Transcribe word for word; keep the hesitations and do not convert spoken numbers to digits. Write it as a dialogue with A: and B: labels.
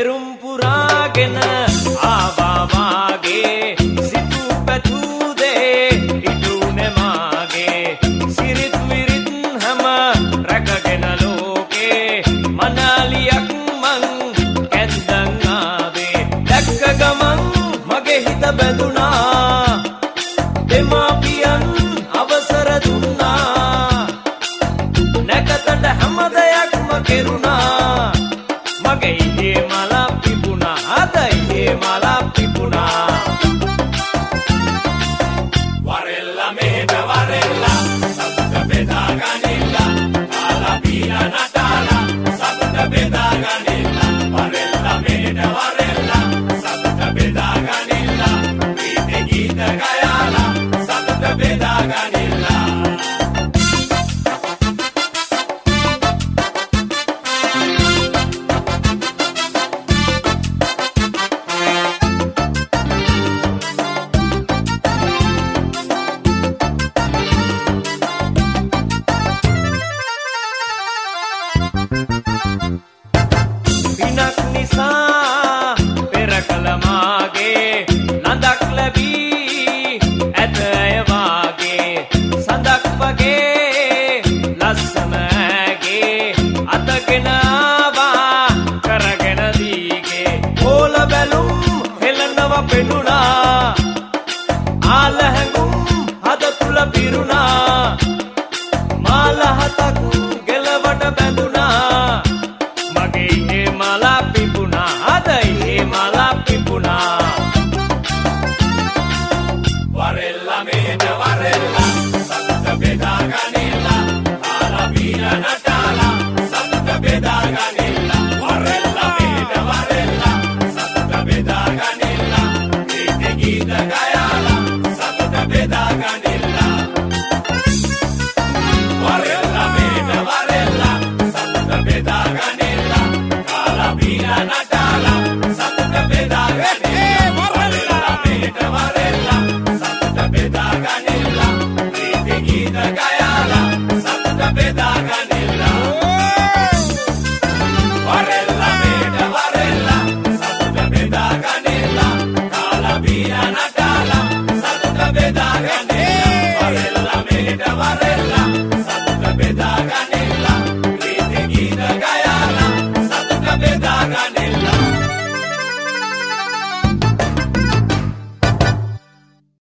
A: පෙරුම් පුරාගෙන ආවා වාගේ සිතු පැතු දේ ඉදුනේ මාගේ සිරිත් විරිත් හැම රැකගෙන ලෝකේ මනාලියක් මං කැන්දන් ආවේ දැක්ක ගමන් මගේ හිත බැඳුනා දෙමාපියන් අවසර දුන්නා නැකතට හැම දෙයක්ම කෙරුණා මගේ ඉහේ මලා පිපුණා අද ඉහේ මලා පිපුණා වරෙල්ලා මෙහෙට වරෙල්ලා සතුට බෙදා ගනිල්ලා කාලා බීලා නටාලා සතුට බෙදා ගනිල්ලා වරෙල්ලා මෙහෙට වරෙල්ලා සතුට බෙදා ගනිල්ලා ගීත ගීත ගයාලා සතුට බෙදා ගනිල්ලා පිනක් නිසා පෙර කල මාගේ ලඳක් ලැබී ඇත අය වාගේ සඳක් වගේ ලස්සන ඇගේ අතගෙන ආවා කරගෙන දීගේ ඕල බැලුම් හෙලනව පෙනුණා ආල හැඟුම් හද තුල පිරුණා මාලහතක් ගෙලවට බැඳුණා මගේ ඉහේ මලා පිපුණා අද ඉහේ මලා පිපුණා වරෙල්ලා මෙහෙට වරෙල්ලා සතුට බෙදා ගනිල්ලා කාලා බීලා නටාලා සතුට බෙදා ගනිල්ලා වරෙල්ලා මෙහෙට වරෙල්ලා සතුට බෙදා ගනිල්ලා ගීත ගීත ගයාලා සතුට බෙදා ගනිල්ලා වරෙල්ලා මෙහෙට වරෙල්ලා සතුට බෙදා ගනිල්ලා